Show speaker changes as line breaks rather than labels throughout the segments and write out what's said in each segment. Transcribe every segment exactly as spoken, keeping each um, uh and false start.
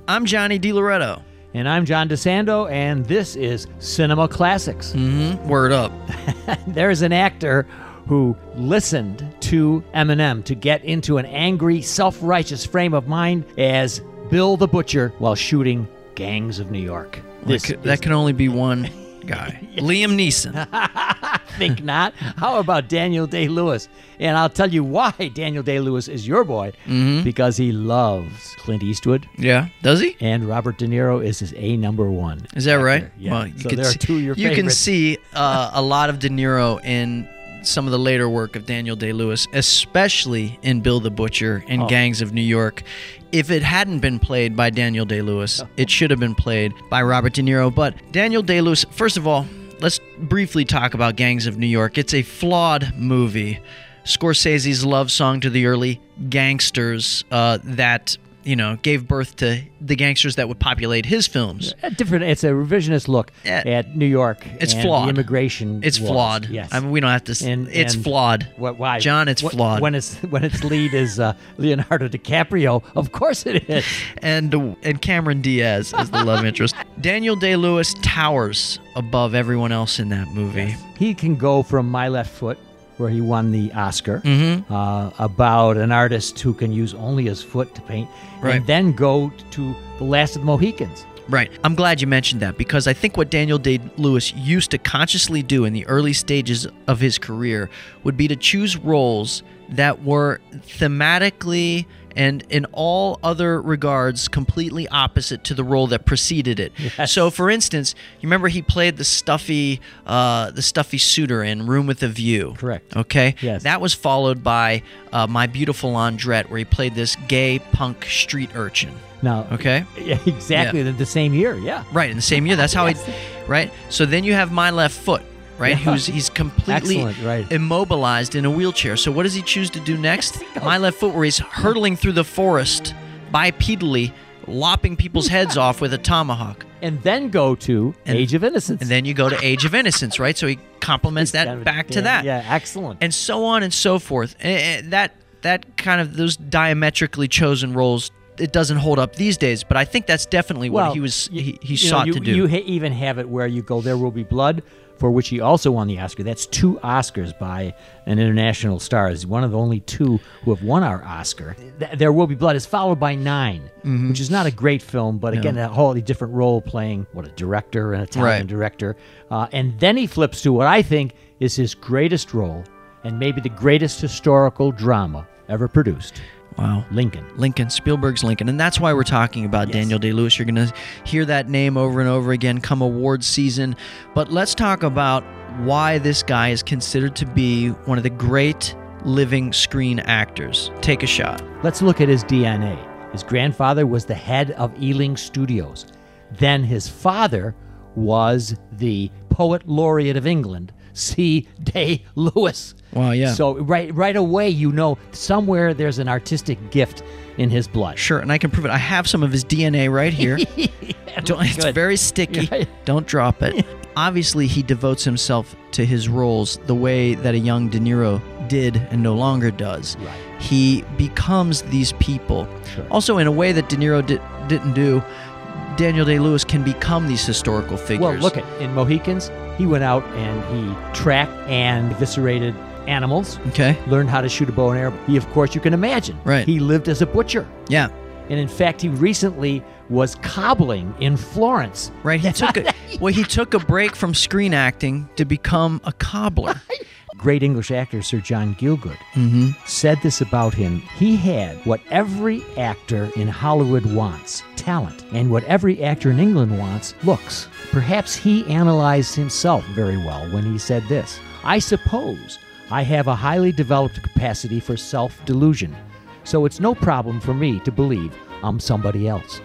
I'm Johnny DiLoretto.
And I'm John DeSando, and this is Cinema Classics.
Mm-hmm. Word up.
There's an actor who listened to Eminem to get into an angry, self-righteous frame of mind as Bill the Butcher while shooting Gangs of New York.
This that, could, that can only be one guy. Liam Neeson.
Think not. How about Daniel Day-Lewis? And I'll tell you why Daniel Day-Lewis is your boy.
Mm-hmm.
Because he loves Clint Eastwood.
Yeah. Does he?
And Robert De Niro is his A number one.
Is that
actor.
right?
Yeah.
Well, you
so
can
there
see,
are two of your
You
favorites.
can see uh, a lot of De Niro in some of the later work of Daniel Day-Lewis, especially in Bill the Butcher and
oh.
Gangs of New York. If it hadn't been played by Daniel Day-Lewis, oh. it should have been played by Robert De Niro. But Daniel Day-Lewis, first of all, let's briefly talk about Gangs of New York. It's a flawed movie. Scorsese's love song to the early gangsters uh, that, you know, gave birth to the gangsters that would populate his films.
A different. It's a revisionist look
Yeah.
at New York.
It's
and
flawed.
The immigration.
It's
wars.
flawed.
Yes.
I mean, we don't have to.
And-
it's
and
flawed.
What, why,
John, it's
What-
flawed.
When its when its lead is uh, Leonardo DiCaprio, of course it is.
and and Cameron Diaz as the love interest. Daniel Day-Lewis towers above everyone else in that movie.
He can go from My Left Foot, where he won the Oscar,
Mm-hmm.
uh, about an artist who can use only his foot to paint,
Right.
and then go to The Last of the Mohicans.
Right. I'm glad you mentioned that because I think what Daniel Day-Lewis used to consciously do in the early stages of his career would be to choose roles that were thematically and in all other regards completely opposite to the role that preceded it.
Yes.
So, for instance, you remember he played the stuffy, uh, the stuffy suitor in Room with a View.
Correct.
Okay.
Yes.
That was followed by uh, My Beautiful Laundrette, where he played this gay punk street urchin.
Now,
Okay.
yeah, exactly the, the same year, yeah.
Right, in the same year. That's how
Yes.
he, right? So then you have My Left Foot, right?
Yeah.
Who's he's completely
Excellent, right.
immobilized in a wheelchair. So what does he choose to do next? My Left Foot, where he's hurtling through the forest bipedally, lopping people's heads off with a tomahawk.
And then go to
And-
Age of Innocence.
And then you go to Age of Innocence, right? So he complements that
Kind of-
back to
yeah,
that.
Yeah, excellent.
And so on and so forth. And, and that that kind of those diametrically chosen roles, it doesn't hold up these days, but I think that's definitely what
well,
he was
you-
he, he
you know,
sought
you,
to do.
You ha- even have it where you go, There Will Be Blood, for which he also won the Oscar. That's two Oscars by an international star. He's one of the only two who have won our Oscar. Th- There Will Be Blood is followed by Nine,
Mm-hmm.
which is not a great film, but again, a wholly different role playing, what, a director, an Italian
Right.
director. Uh, and then he flips to what I think is his greatest role and maybe the greatest historical drama ever produced,
Wow.
Lincoln.
Lincoln, Spielberg's Lincoln. And that's why we're talking about
Yes.
Daniel Day-Lewis. You're going to hear that name over and over again come award season. But let's talk about why this guy is considered to be one of the great living screen actors. Take a shot.
Let's look at his D N A. His grandfather was the head of Ealing Studios. Then his father was the poet laureate of England, C. Day-Lewis.
Wow, yeah.
So right right away, you know, somewhere there's an artistic gift in his blood.
Sure, and I can prove it. I have some of his D N A right here. Don't, it's
Good.
very sticky.
Right.
Don't drop it. Obviously, he devotes himself to his roles the way that a young De Niro did and no longer does.
Right.
He becomes these people.
Sure.
Also, in a way that De Niro di- didn't do, Daniel Day-Lewis can become these historical figures.
Well, look at in Mohicans, he went out and he tracked and eviscerated animals,
Okay.
learned how to shoot a bow and arrow. He, of course, you can imagine.
Right.
He lived as a butcher.
Yeah.
And in fact, he recently was cobbling in Florence.
Right. He took a well. He took a break from screen acting to become a cobbler.
Great English actor Sir John Gielgud
Mm-hmm.
said this about him. He had what every actor in Hollywood wants, talent, and what every actor in England wants, looks. Perhaps he analyzed himself very well when he said this: I suppose I have a highly developed capacity for self-delusion, so it's no problem for me to believe I'm somebody else.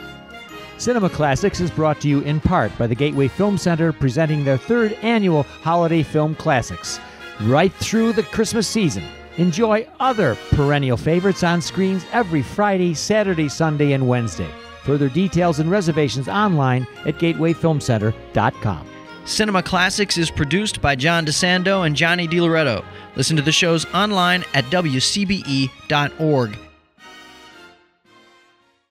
Cinema Classics is brought to you in part by the Gateway Film Center, presenting their third annual Holiday Film Classics. Right through the Christmas season, enjoy other perennial favorites on screens every Friday, Saturday, Sunday, and Wednesday. Further details and reservations online at gateway film center dot com.
Cinema Classics is produced by John DeSando and Johnny DiLoretto. Listen to the shows online at W C B E dot org.